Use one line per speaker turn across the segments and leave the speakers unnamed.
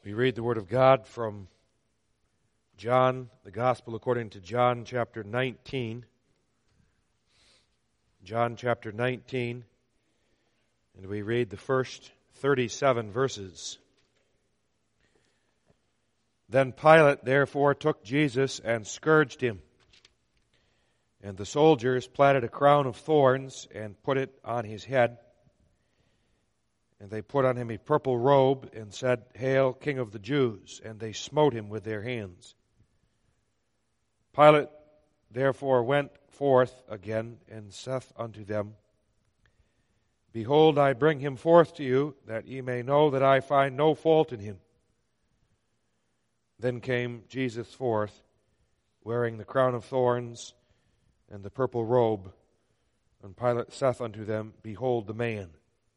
We read the Word of God from John, the Gospel according to John chapter 19. John chapter 19, and we read the first 37 verses. Then Pilate therefore took Jesus and scourged him. And the soldiers platted a crown of thorns and put it on his head. And they put on him a purple robe and said, "Hail, King of the Jews!" And they smote him with their hands. Pilate therefore went forth again and saith unto them, "Behold, I bring him forth to you, that ye may know that I find no fault in him." Then came Jesus forth, wearing the crown of thorns and the purple robe. And Pilate saith unto them, "Behold the man."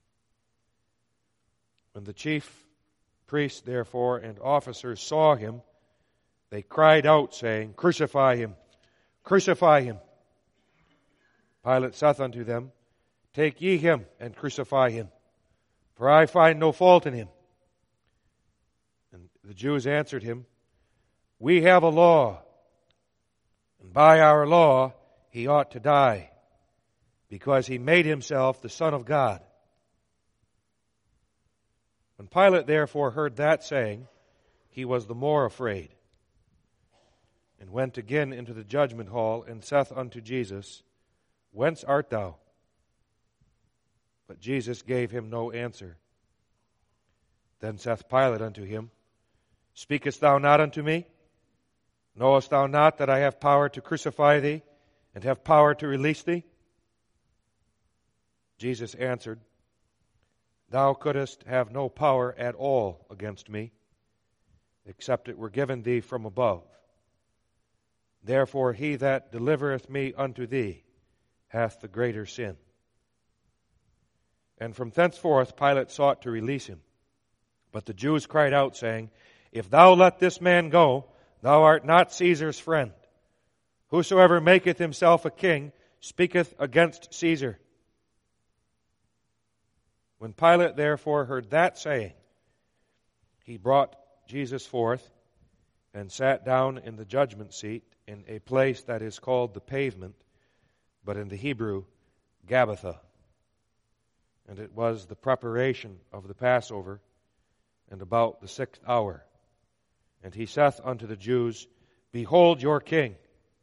When the chief priests therefore and officers saw him, they cried out, saying, "Crucify him! Crucify him!" Pilate saith unto them, "Take ye him and crucify him, for I find no fault in him." And the Jews answered him, "We have a law, and by our law he ought to die, because he made himself the Son of God." When Pilate therefore heard that saying, he was the more afraid, and went again into the judgment hall, and saith unto Jesus, "Whence art thou?" But Jesus gave him no answer. Then saith Pilate unto him, "Speakest thou not unto me? Knowest thou not that I have power to crucify thee, and have power to release thee?" Jesus answered, "Thou couldst have no power at all against me, except it were given thee from above. Therefore he that delivereth me unto thee hath the greater sin." And from thenceforth Pilate sought to release him. But the Jews cried out, saying, "If thou let this man go, thou art not Caesar's friend. Whosoever maketh himself a king speaketh against Caesar." When Pilate therefore heard that saying, he brought Jesus forth and sat down in the judgment seat in a place that is called the Pavement, but in the Hebrew, Gabbatha. And it was the preparation of the Passover, and about the 6th hour. And he saith unto the Jews, "Behold your king."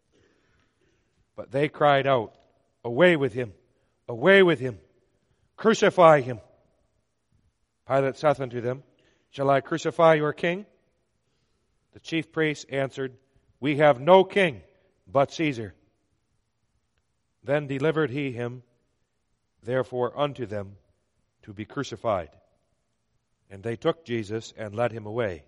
But they cried out, "Away with him! Away with him! Crucify him!" Pilate saith unto them, "Shall I crucify your king?" The chief priests answered, "We have no king but Caesar." Then delivered he him therefore unto them to be crucified. And they took Jesus and led him away.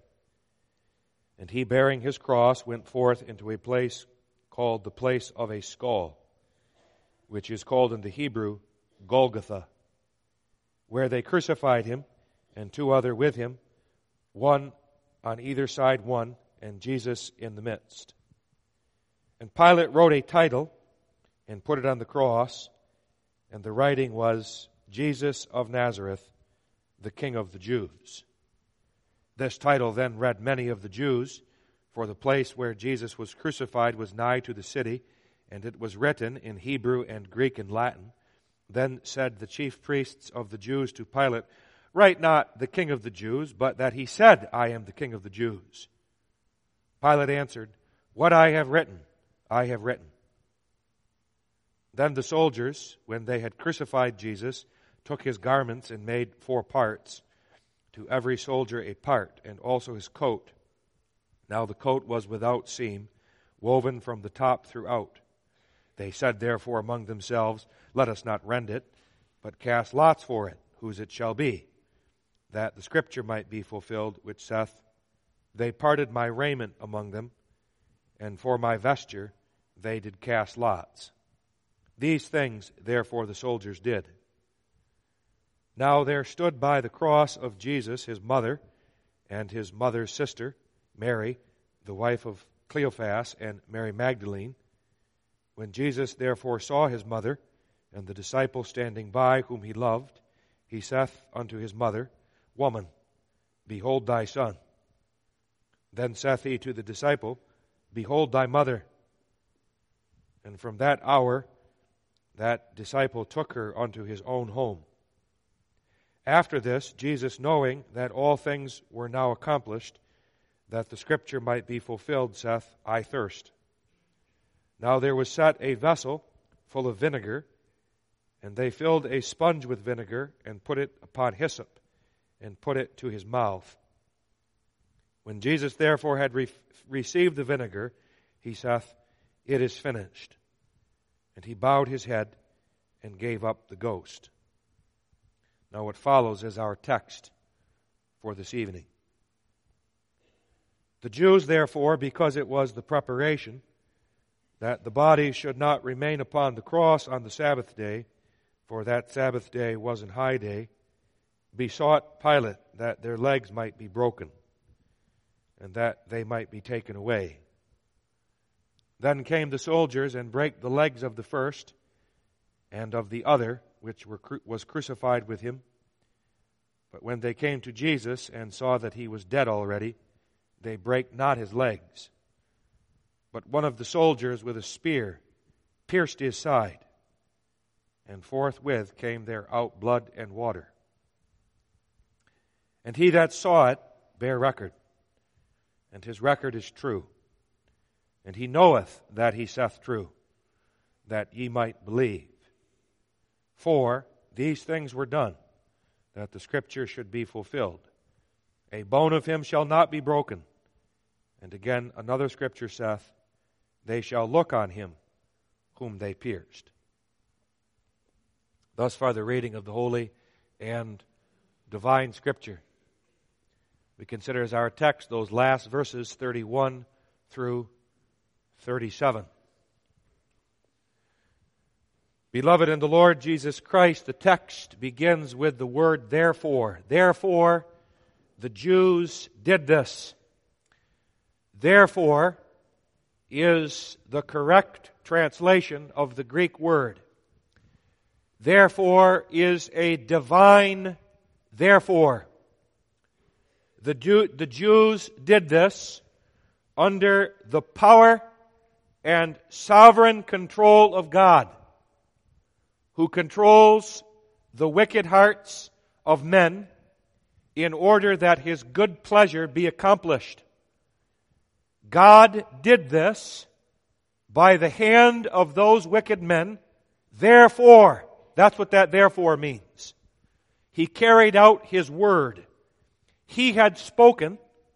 And he, bearing his cross, went forth into a place called the place of a skull, which is called in the Hebrew Golgotha, where they crucified him, and two other with him, one on either side one, and Jesus in the midst. And Pilate wrote a title and put it on the cross, and the writing was, "Jesus of Nazareth, the King of the Jews." This title then read many of the Jews, for the place where Jesus was crucified was nigh to the city, and it was written in Hebrew and Greek and Latin. Then said the chief priests of the Jews to Pilate, "Write not the King of the Jews, but that he said, I am the King of the Jews." Pilate answered, "What I have written, I have written." Then the soldiers, when they had crucified Jesus, took his garments and made 4 parts, to every soldier a part, and also his coat. Now the coat was without seam, woven from the top throughout. They said therefore among themselves, "Let us not rend it, but cast lots for it, whose it shall be, that the scripture might be fulfilled, which saith, They parted my raiment among them, and for my vesture they did cast lots." These things therefore the soldiers did. Now there stood by the cross of Jesus his mother, and his mother's sister, Mary, the wife of Cleophas, and Mary Magdalene. When Jesus therefore saw his mother, and the disciple standing by whom he loved, he saith unto his mother, "Woman, behold thy son." Then saith he to the disciple, Behold thy mother. And from that hour that disciple took her unto his own home. After this, Jesus, knowing that all things were now accomplished, that the Scripture might be fulfilled, saith, I thirst. Now there was set a vessel full of vinegar, and they filled a sponge with vinegar, and put it upon hyssop, and put it to his mouth. When Jesus therefore had received the vinegar, he saith, It is finished. And he bowed his head and gave up the ghost. Now what follows is our text for this evening. The Jews, therefore, because it was the preparation that the body should not remain upon the cross on the Sabbath day, for that Sabbath day was an high day, besought Pilate that their legs might be broken, and that they might be taken away. Then came the soldiers and brake the legs of the first and of the other, which was crucified with him. But when they came to Jesus and saw that he was dead already, they brake not his legs. But one of the soldiers with a spear pierced his side, and forthwith came there out blood and water. And he that saw it bare record, and his record is true. And he knoweth that he saith true, that ye might believe. For these things were done, that the Scripture should be fulfilled. A bone of him shall not be broken. And again another Scripture saith, They shall look on him whom they pierced. Thus far the reading of the Holy and Divine Scripture. We consider as our text those last verses, 31 through 37. Beloved in the Lord Jesus Christ, the text begins with the word therefore. Therefore, the Jews did this. Therefore is the correct translation of the Greek word. Therefore is a divine therefore. The Jews did this under the power and sovereign control of God, who controls the wicked hearts of men in order that His good pleasure be accomplished. God did this by the hand of those wicked men. Therefore, that's what that therefore means. He carried out His word. He had spoken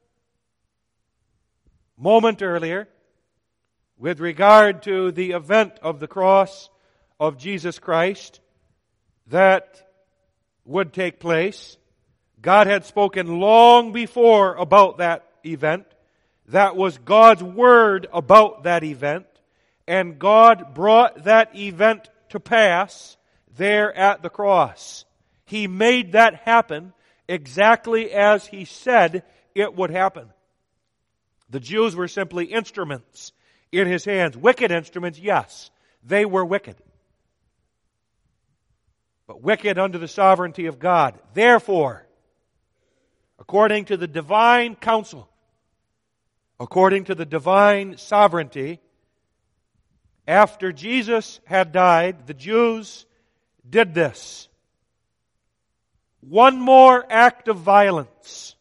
moment earlier with regard to the event of the cross of Jesus Christ that would take place. God had spoken long before about that event. That was God's word about that event. And God brought that event to pass there at the cross. He made that happen exactly as He said it would happen. The Jews were simply instruments in His hands. Wicked instruments, yes. They were wicked. But wicked under the sovereignty of God. Therefore, according to the divine counsel, according to the divine sovereignty, after Jesus had died, the Jews did this. One more act of violence.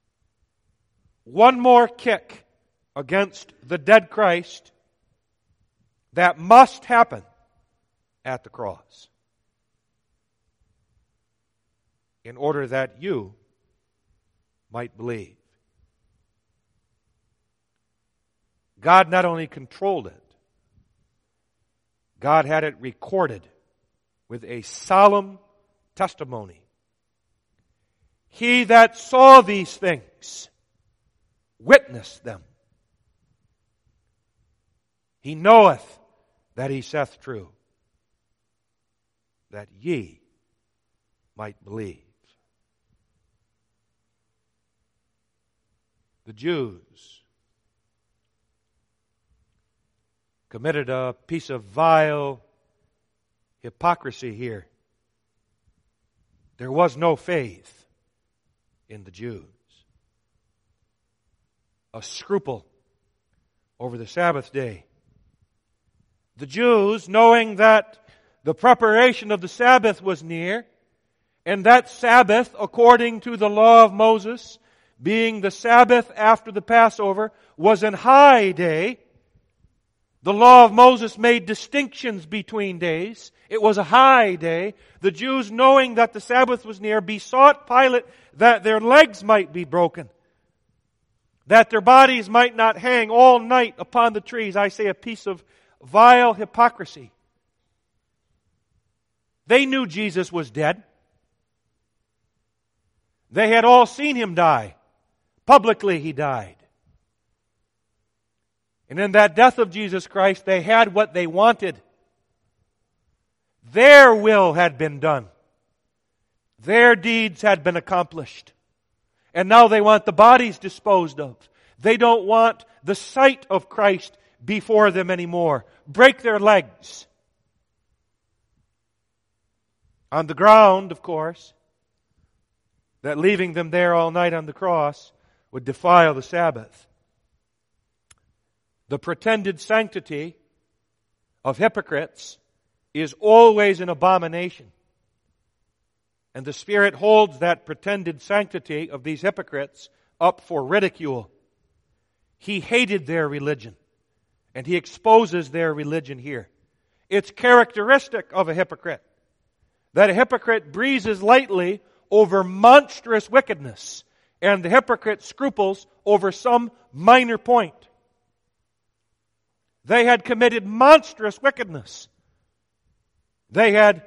One more kick against the dead Christ that must happen at the cross in order that you might believe. God not only controlled it, God had it recorded with a solemn testimony. He that saw these things witnessed them. He knoweth that He saith true, that ye might believe. The Jews committed a piece of vile hypocrisy here. There was no faith in the Jews. a scruple over the Sabbath day. The Jews, knowing that the preparation of the Sabbath was near, and that Sabbath, according to the law of Moses, being the Sabbath after the Passover, was an high day. The law of Moses made distinctions between days. It was a high day. The Jews, knowing that the Sabbath was near, besought Pilate that their legs might be broken, that their bodies might not hang all night upon the trees. I say a piece of vile hypocrisy. They knew Jesus was dead. They had all seen Him die. Publicly He died. And in that death of Jesus Christ, they had what they wanted. Their will had been done. Their deeds had been accomplished. And now they want the bodies disposed of. They don't want the sight of Christ before them anymore. Break their legs. On the ground, of course, that leaving them there all night on the cross would defile the Sabbath. The pretended sanctity of hypocrites is always an abomination. And the Spirit holds that pretended sanctity of these hypocrites up for ridicule. He hated their religion, and He exposes their religion here. It's characteristic of a hypocrite that a hypocrite breezes lightly over monstrous wickedness, and the hypocrite scruples over some minor point. They had committed monstrous wickedness. They had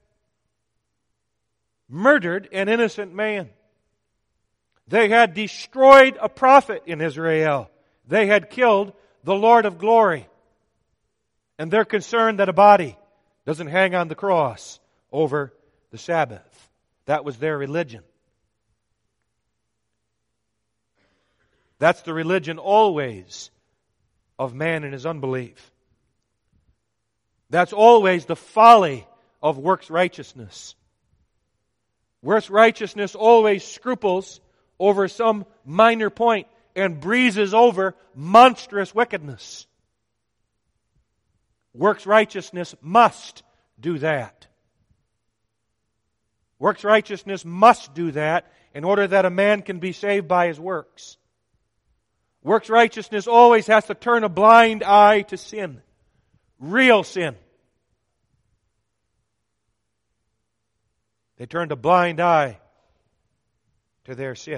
murdered an innocent man. They had destroyed a prophet in Israel. They had killed the Lord of glory. And they're concerned that a body doesn't hang on the cross over the Sabbath. That was their religion. That's the religion always of man and his unbelief. That's always the folly of works righteousness. Works righteousness always scruples over some minor point and breezes over monstrous wickedness. Works righteousness must do that. Works righteousness must do that in order that a man can be saved by his works. Works righteousness always has to turn a blind eye to sin. Real sin. They turned a blind eye to their sin.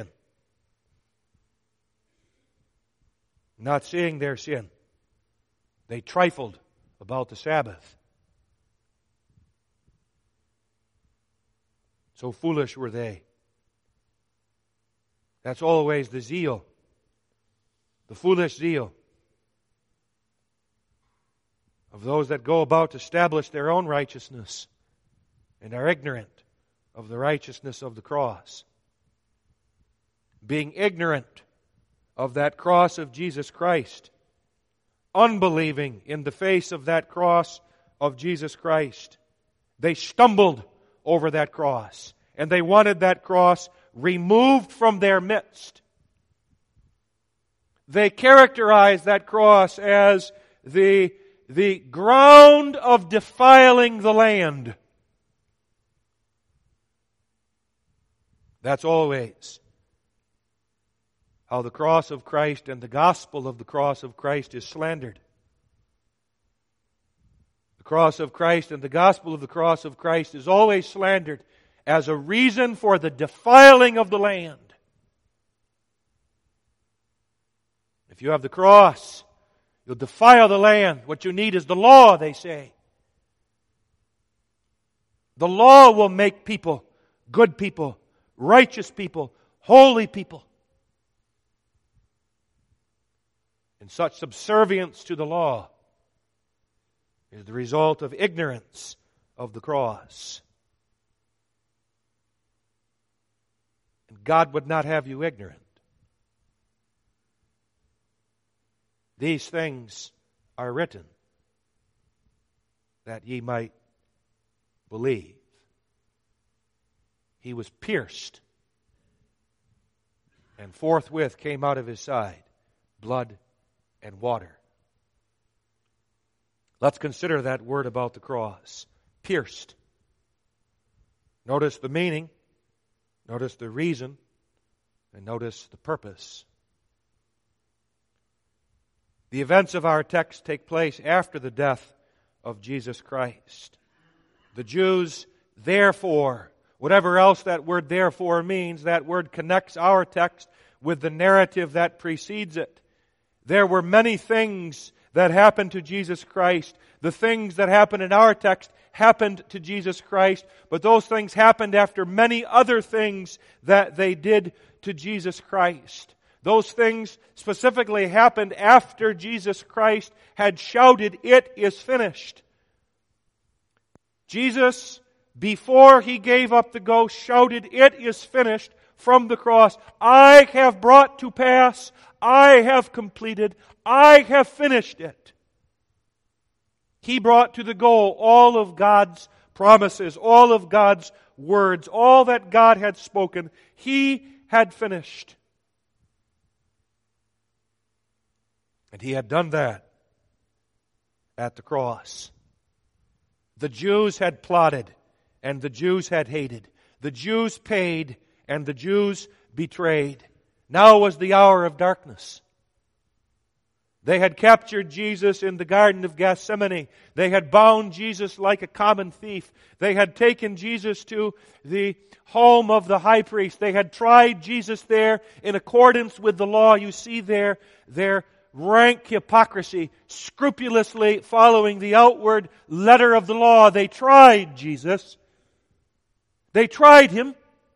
Not seeing their sin, they trifled about the Sabbath. So foolish were they. That's always the zeal. The foolish zeal of those that go about to establish their own righteousness and are ignorant of the righteousness of the cross. Being ignorant of that cross of Jesus Christ, unbelieving in the face of that cross of Jesus Christ, they stumbled over that cross, and they wanted that cross removed from their midst. They characterized that cross as the ground of defiling the land. That's always how the cross of Christ and the gospel of the cross of Christ is slandered. The cross of Christ and the gospel of the cross of Christ is always slandered as a reason for the defiling of the land. If you have the cross, you'll defile the land. What you need is the law, they say. The law will make people good people, righteous people, holy people. And such subservience to the law is the result of ignorance of the cross. And God would not have you ignorant. These things are written that ye might believe. He was pierced, and forthwith came out of his side blood and water. Let's consider that word about the cross. Pierced. Notice the meaning, notice the reason, and notice the purpose. The events of our text take place after the death of Jesus Christ. The Jews, therefore, whatever else that word therefore means, that word connects our text with the narrative that precedes it. There were many things that happened to Jesus Christ. The things that happened in our text happened to Jesus Christ, but those things happened after many other things that they did to Jesus Christ. Those things specifically happened after Jesus Christ had shouted, "It is finished." Jesus, before He gave up the ghost, shouted, "It is finished," from the cross. I have brought to pass, I have completed, I have finished it. He brought to the goal all of God's promises, all of God's words, all that God had spoken. He had finished. And He had done that at the cross. The Jews had plotted, and the Jews had hated. The Jews paid, and the Jews betrayed. Now was the hour of darkness. They had captured Jesus in the Garden of Gethsemane. They had bound Jesus like a common thief. They had taken Jesus to the home of the high priest. They had tried Jesus there in accordance with the law. You see there their rank hypocrisy, scrupulously following the outward letter of the law. They tried Jesus. They tried Him.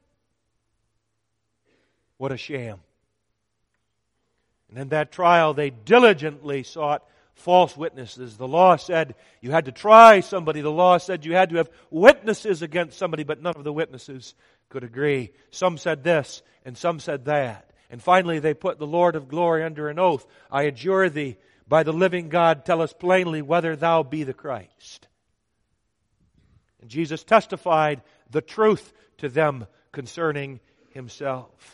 What a sham. And in that trial, they diligently sought false witnesses. The law said you had to try somebody. The law said you had to have witnesses against somebody, but none of the witnesses could agree. Some said this, and some said that. And finally, they put the Lord of glory under an oath. I adjure thee, by the living God, tell us plainly whether thou be the Christ. And Jesus testified the truth to them concerning Himself.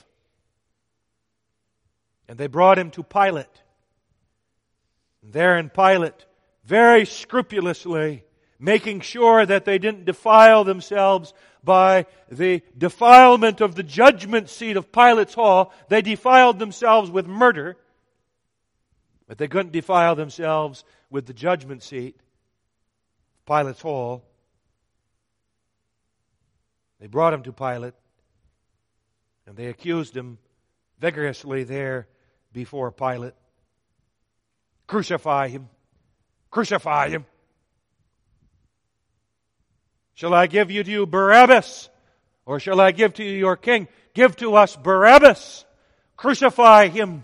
And they brought Him to Pilate. And there in Pilate, very scrupulously, making sure that they didn't defile themselves by the defilement of the judgment seat of Pilate's hall. They defiled themselves with murder, but they couldn't defile themselves with the judgment seat of Pilate's hall. They brought Him to Pilate, and they accused Him vigorously there before Pilate. Crucify Him! Crucify Him! Shall I give you to Barabbas, or shall I give to you your king? Give to us Barabbas! Crucify Him!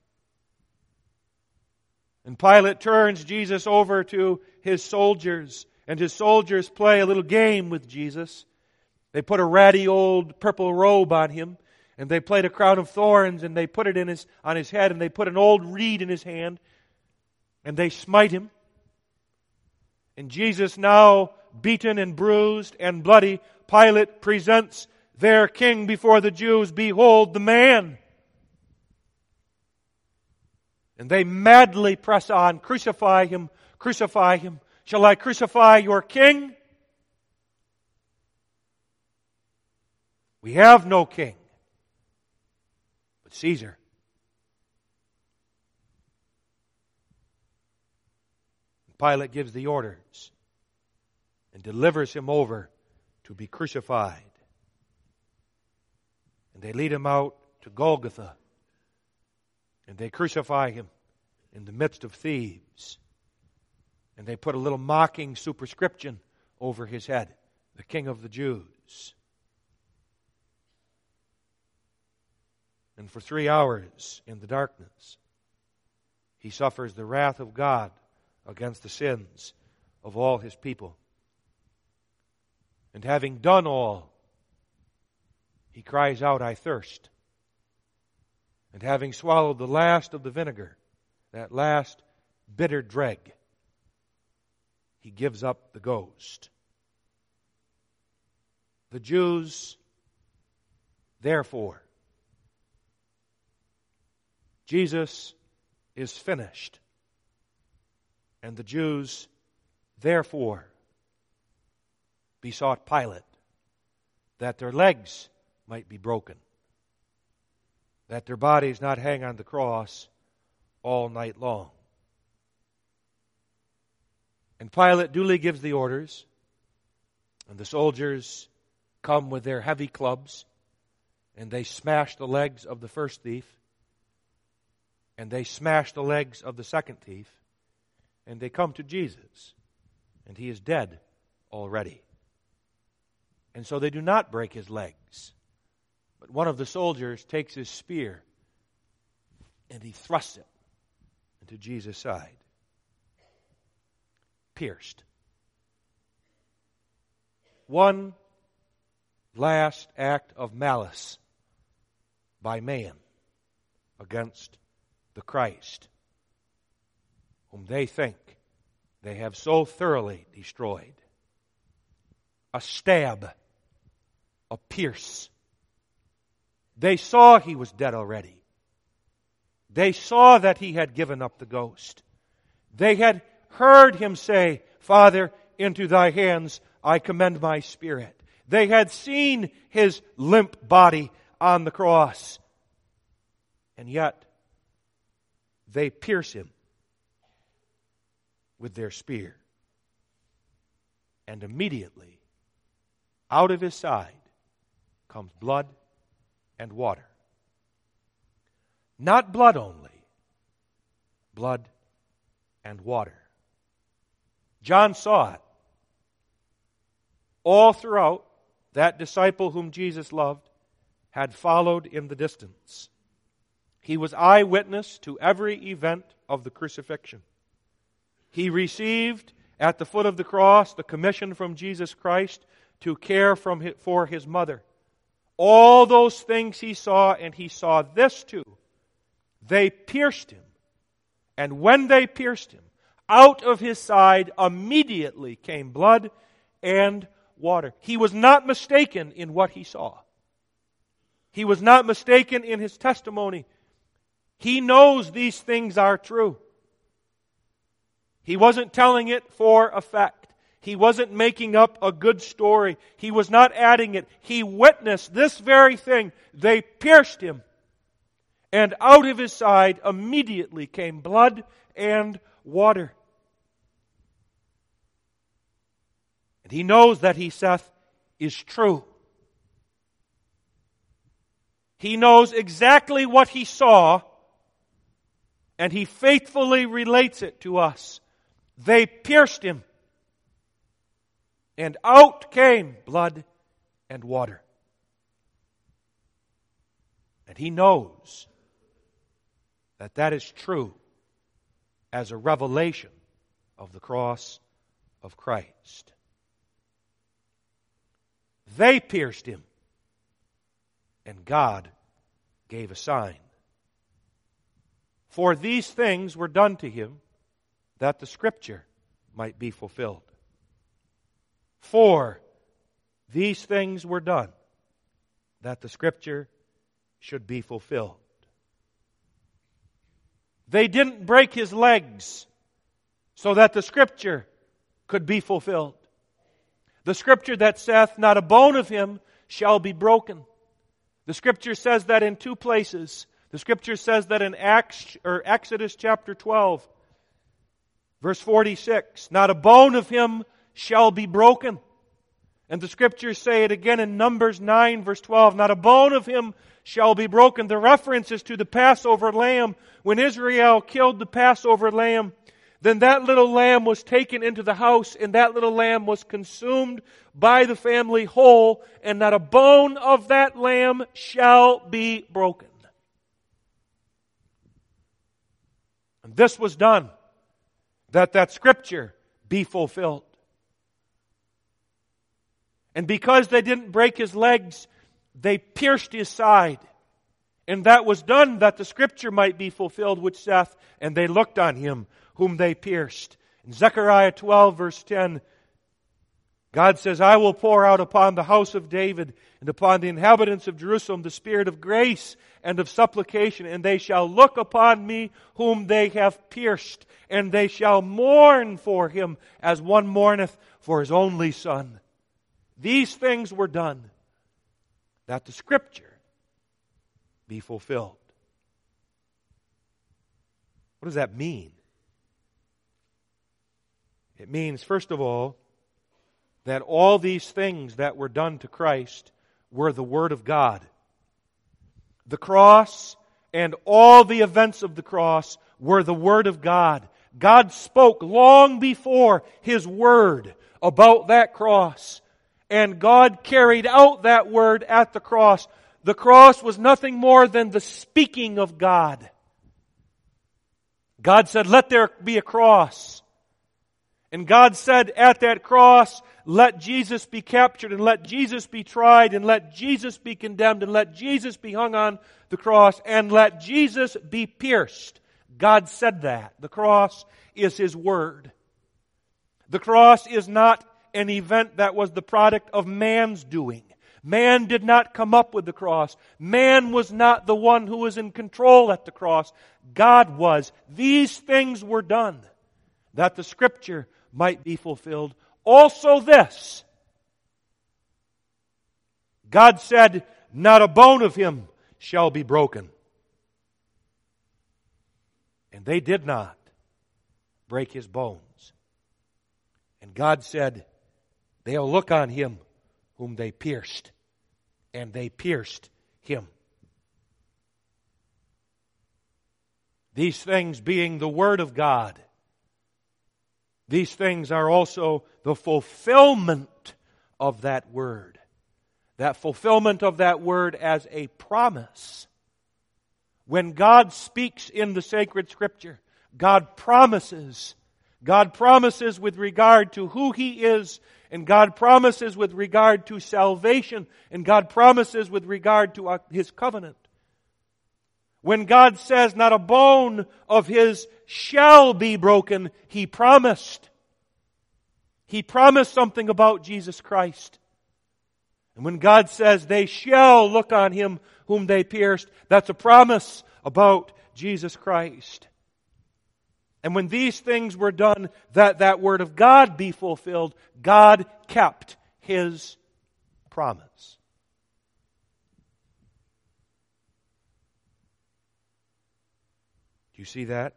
And Pilate turns Jesus over to his soldiers, and his soldiers play a little game with Jesus. They put a ratty old purple robe on Him, and they played a crown of thorns, and they put it on his head, and they put an old reed in his hand, and they smite Him. And Jesus, now beaten and bruised and bloody, Pilate presents their king before the Jews. Behold the man! And they madly press on. Crucify Him! Crucify Him! Shall I crucify your king? We have no king but Caesar. Pilate gives the orders and delivers Him over to be crucified. And they lead Him out to Golgotha, and they crucify Him in the midst of thieves. And they put a little mocking superscription over His head, the King of the Jews. And for 3 hours in the darkness, He suffers the wrath of God against the sins of all His people. And having done all, He cries out, I thirst. And having swallowed the last of the vinegar, that last bitter dreg, He gives up the ghost. The Jews, therefore, Jesus is finished. And the Jews, therefore, besought Pilate that their legs might be broken, that their bodies not hang on the cross all night long. And Pilate duly gives the orders, and the soldiers come with their heavy clubs, and they smash the legs of the first thief, and they smash the legs of the second thief, and they come to Jesus, and he is dead already. And so they do not break his legs, but one of the soldiers takes his spear, and he thrusts it into Jesus' side. Pierced. One last act of malice by man against the Christ, whom they think they have so thoroughly destroyed. A stab, a pierce. They saw he was dead already. They saw that he had given up the ghost. They had heard him say, "Father, into thy hands I commend my spirit." They had seen his limp body on the cross. And yet, they pierce him with their spear. And immediately, out of his side comes blood and water. Not blood only, blood and water. John saw it. All throughout, that disciple whom Jesus loved had followed in the distance. He was eyewitness to every event of the crucifixion. He received at the foot of the cross the commission from Jesus Christ to care for his mother. All those things he saw, and he saw this too. They pierced him. And when they pierced him, out of his side immediately came blood and water. He was not mistaken in what he saw. He was not mistaken in his testimony. He knows these things are true. He wasn't telling it for effect. He wasn't making up a good story. He was not adding it. He witnessed this very thing. They pierced him. And out of his side immediately came blood and water. And he knows that he saith is true. He knows exactly what he saw, and he faithfully relates it to us. They pierced him, and out came blood and water. And he knows that that is true as a revelation of the cross of Christ. They pierced him, and God gave a sign. For these things were done to him, that the Scripture might be fulfilled. For these things were done, that the Scripture should be fulfilled. They didn't break his legs so that the Scripture could be fulfilled. The Scripture that saith, "Not a bone of him shall be broken." The Scripture says that in two places. The Scripture says that in Exodus chapter 12, verse 46, "Not a bone of him shall be broken." And the Scriptures say it again in Numbers 9, verse 12, "Not a bone of him shall be broken." The reference is to the Passover lamb. When Israel killed the Passover lamb, then that little lamb was taken into the house, and that little lamb was consumed by the family whole, and not a bone of that lamb shall be broken. And this was done, that Scripture be fulfilled. And because they didn't break his legs, they pierced his side. And that was done that the Scripture might be fulfilled, which saith, "And they looked on him whom they pierced." In Zechariah 12, verse 10, God says, I will pour out upon the house of David and upon the inhabitants of Jerusalem the spirit of grace and of supplication, and they shall look upon me whom they have pierced, and they shall mourn for him as one mourneth for his only son. These things were done, that the Scripture be fulfilled. What does that mean? It means, first of all, that all these things that were done to Christ were the Word of God. The cross and all the events of the cross were the Word of God. God spoke long before His Word about that cross, and God carried out that Word at the cross. The cross was nothing more than the speaking of God. God said, let there be a cross. And God said at that cross, let Jesus be captured, and let Jesus be tried, and let Jesus be condemned, and let Jesus be hung on the cross, and let Jesus be pierced. God said that. The cross is His Word. The cross is not an event that was the product of man's doing. Man did not come up with the cross. Man was not the one who was in control at the cross. God was. These things were done that the Scripture might be fulfilled. Also this, God said, not a bone of him shall be broken. And they did not break his bones. And God said, they'll look on him whom they pierced. And they pierced him. These things being the Word of God, these things are also the fulfillment of that Word. That fulfillment of that Word as a promise. When God speaks in the sacred Scripture, God promises. God promises with regard to who He is, and God promises with regard to salvation, and God promises with regard to His covenant. When God says, not a bone of His shall be broken, He promised. He promised something about Jesus Christ. And when God says, they shall look on Him whom they pierced, that's a promise about Jesus Christ. And when these things were done, that Word of God be fulfilled, God kept His promise. Do you see that?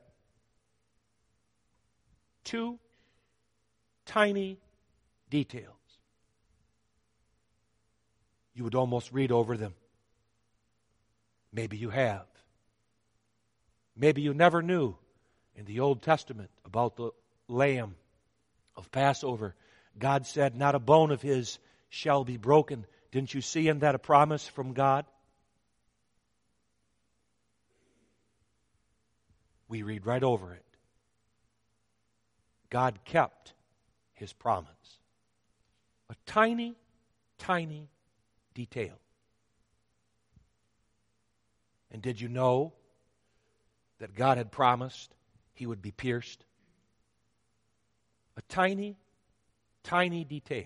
2 tiny details. You would almost read over them. Maybe you have. Maybe you never knew in the Old Testament about the lamb of Passover. God said, not a bone of his shall be broken. Didn't you see in that a promise from God? We read right over it. God kept His promise. A tiny, tiny detail. And did you know that God had promised He would be pierced? A tiny, tiny detail.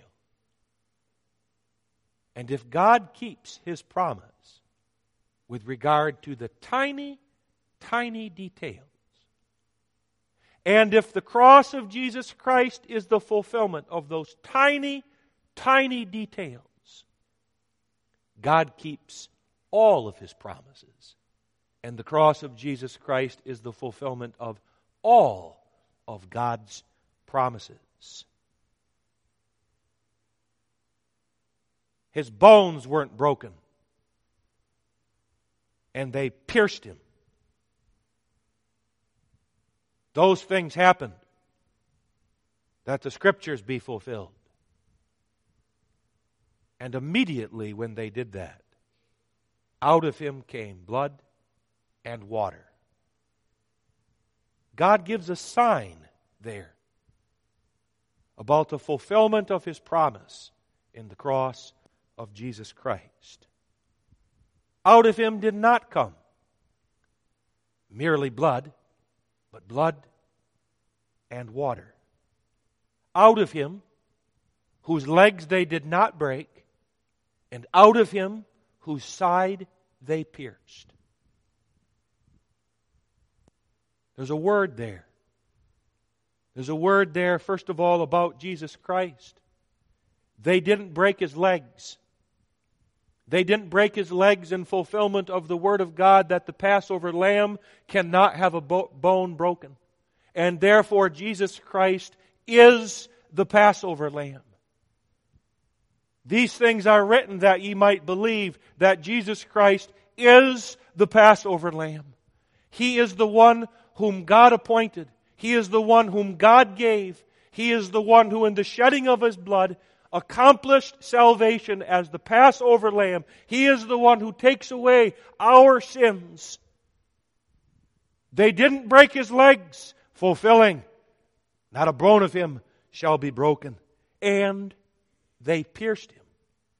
And if God keeps His promise with regard to the tiny, tiny details, and if the cross of Jesus Christ is the fulfillment of those tiny, tiny details, God keeps all of His promises. And the cross of Jesus Christ is the fulfillment of all of God's promises. His bones weren't broken, and they pierced Him. Those things happened that the Scriptures be fulfilled. And immediately when they did that, out of Him came blood and water. God gives a sign there about the fulfillment of His promise in the cross of Jesus Christ. Out of Him did not come merely blood, but blood and water. Out of Him, whose legs they did not break, and out of him whose side they pierced. There's a word there. There's a word there, first of all, about Jesus Christ. They didn't break his legs. They didn't break his legs in fulfillment of the Word of God that the Passover lamb cannot have a bone broken. And therefore Jesus Christ is the Passover lamb. These things are written that ye might believe that Jesus Christ is the Passover lamb. He is the one whom God appointed. He is the one whom God gave. He is the one who in the shedding of his blood accomplished salvation as the Passover lamb. He is the one who takes away our sins. They didn't break his legs, fulfilling, not a bone of him shall be broken. And they pierced him.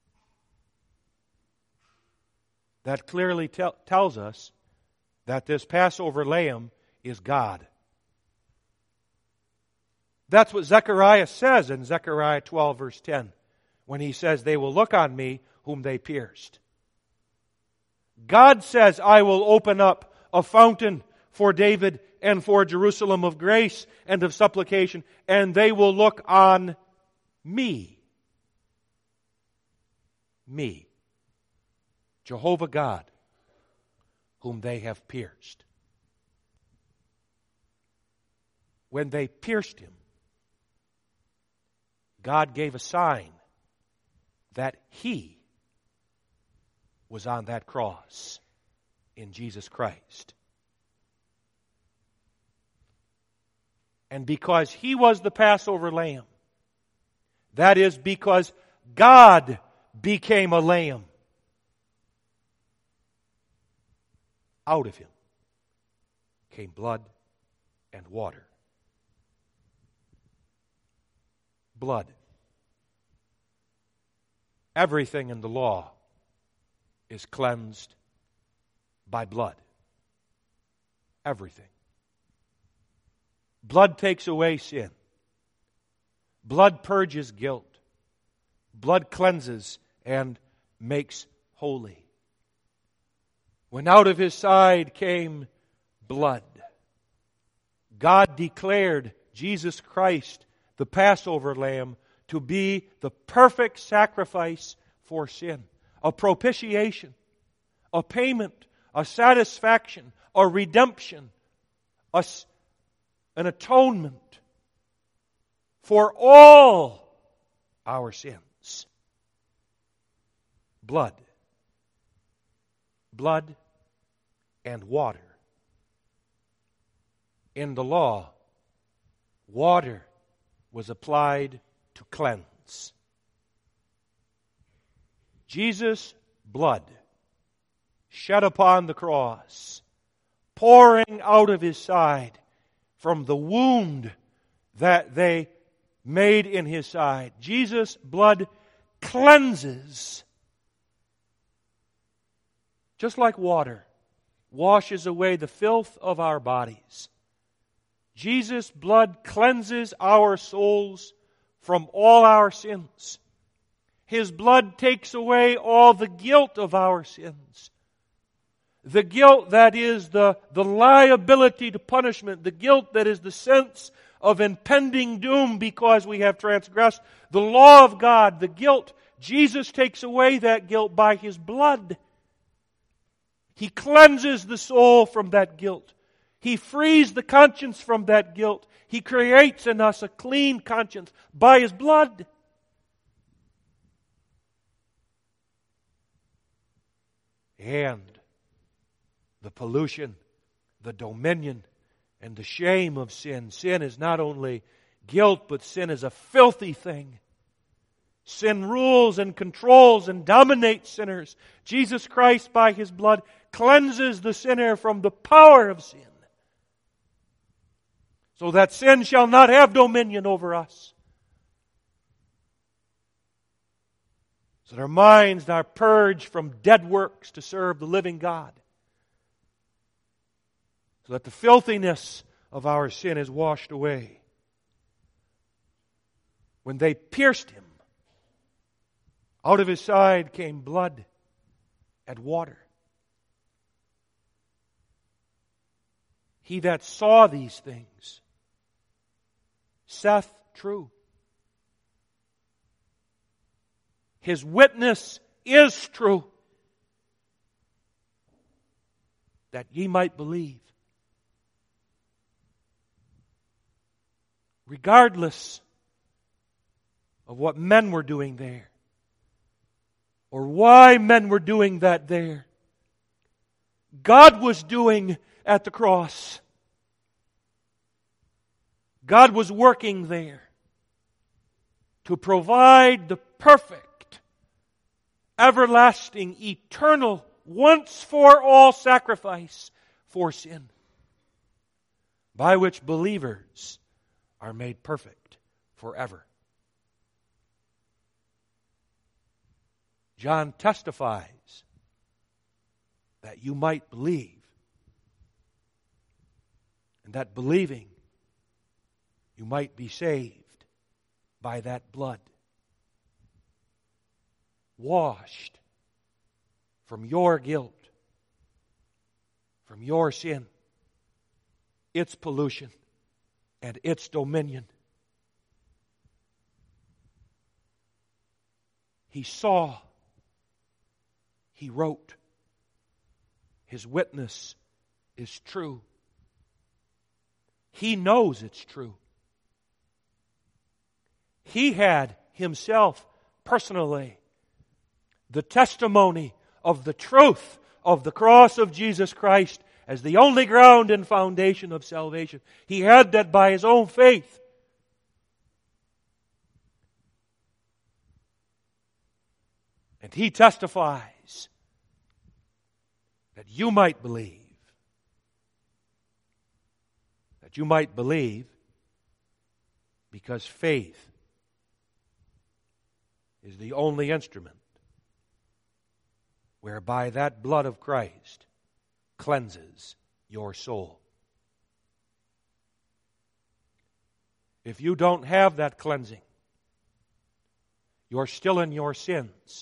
That clearly tells us that this Passover lamb is God. That's what Zechariah says in Zechariah 12 verse 10 when he says, they will look on me whom they pierced. God says, I will open up a fountain for David and for Jerusalem of grace and of supplication, and they will look on me. Me. Jehovah God, whom they have pierced. When they pierced him, God gave a sign that he was on that cross in Jesus Christ. And because he was the Passover lamb, that is because God became a lamb, out of him came blood and water. Blood. Everything in the law is cleansed by blood. Everything. Blood takes away sin. Blood purges guilt. Blood cleanses and makes holy. When out of his side came blood, God declared Jesus Christ, the Passover lamb, to be the perfect sacrifice for sin. A propitiation, a payment, a satisfaction, a redemption, an atonement for all our sins. Blood. Blood and water. In the law, water was applied to cleanse. Jesus' blood shed upon the cross, pouring out of his side from the wound that they made in his side. Jesus' blood cleanses. Just like water washes away the filth of our bodies, Jesus' blood cleanses our souls from all our sins. His blood takes away all the guilt of our sins. The guilt that is the liability to punishment, the guilt that is the sense of impending doom because we have transgressed the law of God, the guilt. Jesus takes away that guilt by his blood. He cleanses the soul from that guilt. He frees the conscience from that guilt. He creates in us a clean conscience by his blood. And the pollution, the dominion, and the shame of sin. Sin is not only guilt, but sin is a filthy thing. Sin rules and controls and dominates sinners. Jesus Christ, by his blood, cleanses the sinner from the power of sin, so that sin shall not have dominion over us. So that our minds are purged from dead works to serve the living God. So that the filthiness of our sin is washed away. When they pierced him, Out of his side came blood and water. He that saw these things saith true. His witness is true, that ye might believe. Regardless of what men were doing there, or why men were doing that there, God was doing at the cross. God was working there to provide the perfect, everlasting, eternal, once for all sacrifice for sin, by which believers are made perfect forever. John testifies that you might believe, and that believing you might be saved by that blood, washed from your guilt, from your sin, its pollution, and its dominion. He saw, he wrote, his witness is true. He knows it's true. He had himself personally the testimony of the truth of the cross of Jesus Christ as the only ground and foundation of salvation. He had that by his own faith. And he testifies that you might believe. That you might believe because faith is the only instrument whereby that blood of Christ cleanses your soul. If you don't have that cleansing, you're still in your sins.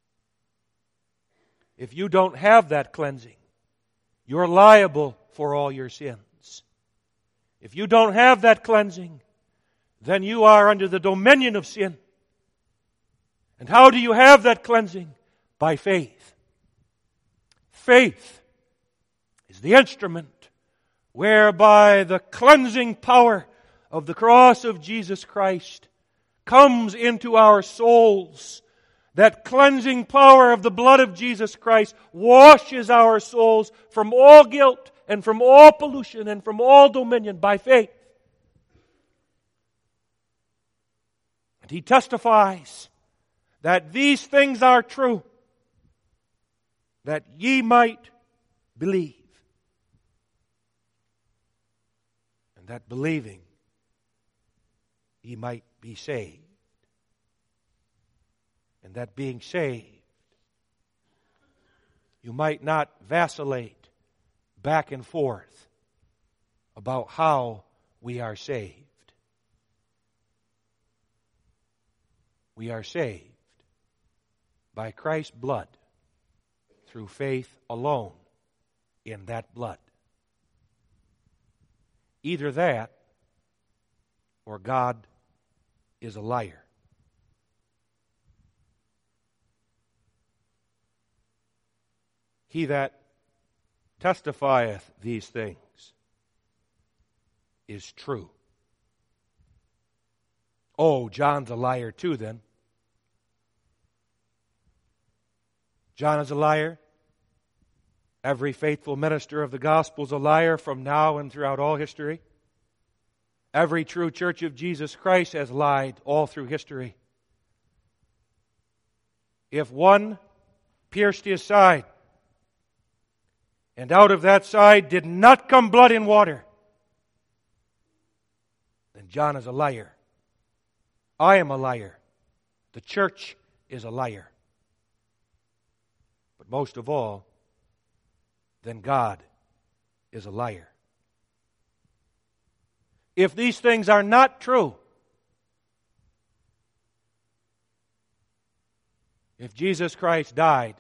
If you don't have that cleansing, you're liable for all your sins. If you don't have that cleansing, then you are under the dominion of sin. And how do you have that cleansing? By faith. Faith is the instrument whereby the cleansing power of the cross of Jesus Christ comes into our souls. That cleansing power of the blood of Jesus Christ washes our souls from all guilt and from all pollution and from all dominion by faith. And he testifies that these things are true, that ye might believe. And that believing ye might be saved. And that being saved, you might not vacillate back and forth about how we are saved. We are saved by Christ's blood through faith alone in that blood. Either that or God is a liar. He that testifieth these things is true. Oh, John's a liar too then. John is a liar. Every faithful minister of the gospel is a liar from now and throughout all history. Every true church of Jesus Christ has lied all through history. If one pierced his side, and out of that side did not come blood and water, then John is a liar. I am a liar. The church is a liar. But most of all, then God is a liar. If these things are not true, if Jesus Christ died,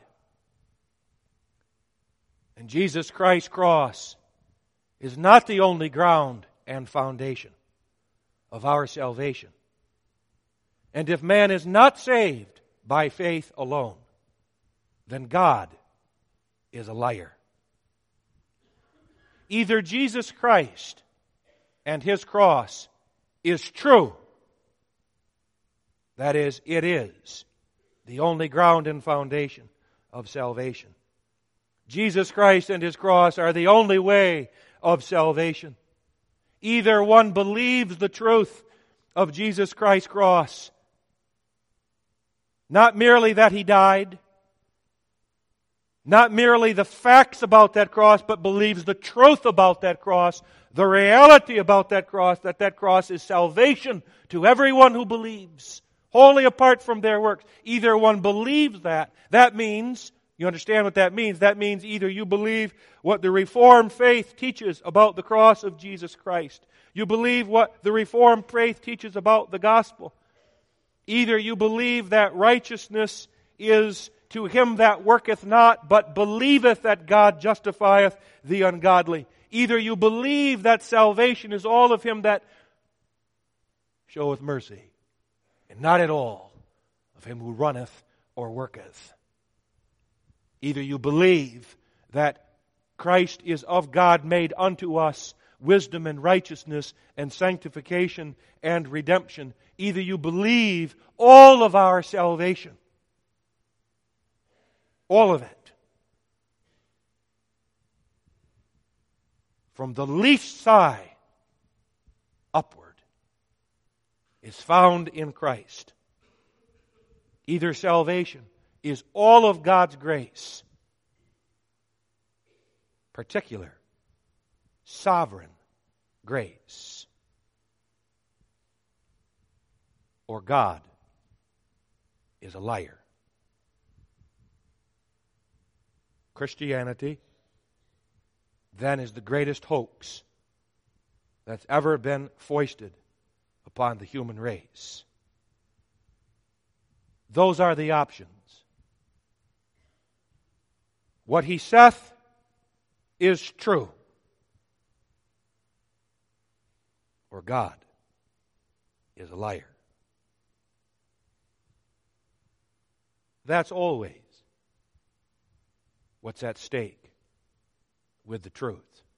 and Jesus Christ's cross is not the only ground and foundation of our salvation, and if man is not saved by faith alone, then God is a liar. Either Jesus Christ and His cross is true, that is, it is the only ground and foundation of salvation. Jesus Christ and His cross are the only way of salvation. Either one believes the truth of Jesus Christ's cross, not merely that He died, not merely the facts about that cross, but believes the truth about that cross, the reality about that cross is salvation to everyone who believes, wholly apart from their works. Either one believes that. That means, you understand what that means? That means either you believe what the Reformed faith teaches about the cross of Jesus Christ. You believe what the Reformed faith teaches about the gospel. Either you believe that righteousness is to him that worketh not, but believeth that God justifieth the ungodly. Either you believe that salvation is all of him that showeth mercy, and not at all of him who runneth or worketh. Either you believe that Christ is of God made unto us wisdom and righteousness and sanctification and redemption. Either you believe all of our salvation, all of it, from the least sigh upward, is found in Christ. Either salvation is all of God's grace, particular, sovereign grace, or God is a liar. Christianity, then, is the greatest hoax that's ever been foisted upon the human race. Those are the options. What he saith is true, or God is a liar. That's always what's at stake with the truth.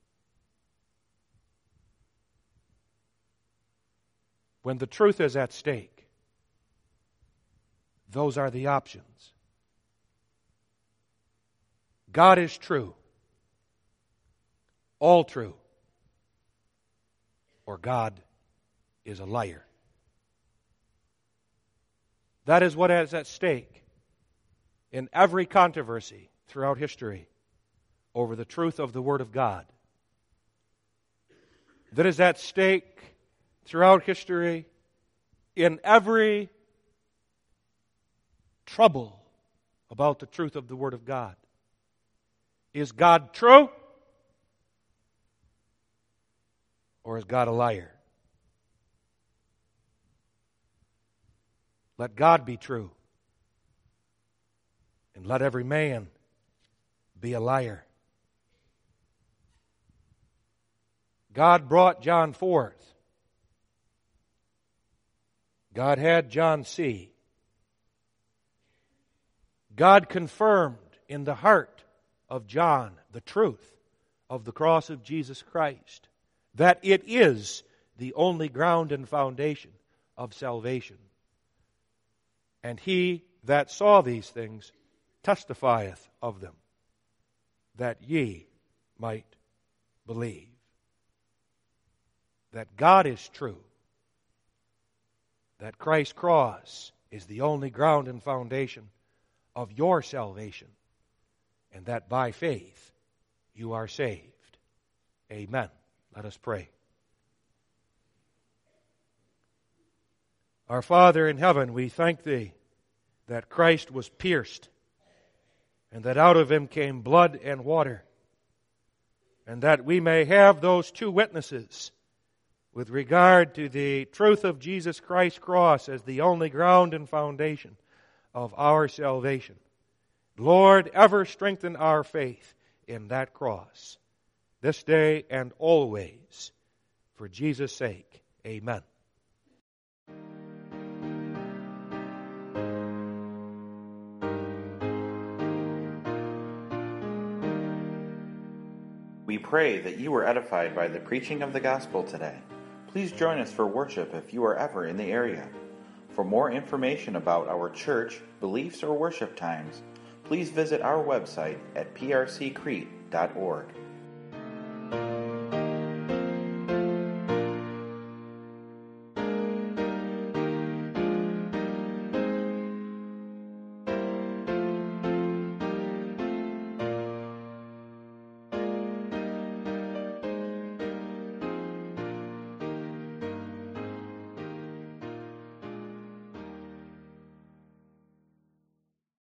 When the truth is at stake, those are the options. God is true, all true, or God is a liar. That is what is at stake in every controversy throughout history over the truth of the Word of God. That is at stake throughout history in every trouble about the truth of the Word of God. Is God true? Or is God a liar? Let God be true, and let every man be a liar. God brought John forth. God had John see. God confirmed in the heart of John the truth of the cross of Jesus Christ, that it is the only ground and foundation of salvation. And he that saw these things testifieth of them, that ye might believe. That God is true, that Christ's cross is the only ground and foundation of your salvation, and that by faith you are saved. Amen. Let us pray. Our Father in heaven, we thank Thee that Christ was pierced, and that out of Him came blood and water, and that we may have those two witnesses with regard to the truth of Jesus Christ's cross as the only ground and foundation of our salvation. Lord, ever strengthen our faith in that cross, this day and always. For Jesus' sake, amen.
We pray that you were edified by the preaching of the gospel today. Please join us for worship if you are ever in the area. For more information about our church, beliefs, or worship times, please visit our website at prccrete.org.